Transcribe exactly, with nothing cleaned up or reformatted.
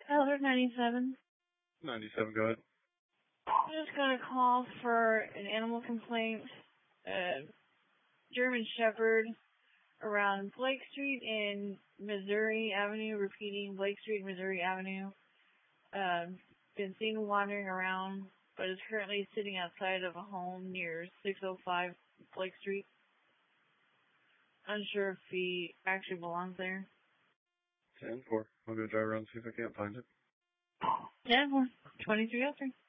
Elder ninety-seven. ninety-seven, go ahead. I just got a call for an animal complaint. Uh, German Shepherd around Blake Street and Missouri Avenue, repeating Blake Street and Missouri Avenue. Um, been seen wandering around, but is currently sitting outside of a home near six oh five Blake Street. Unsure if he actually belongs there. ten four. I'll go drive around and see if I can't find it. ten four. twenty-three oh three.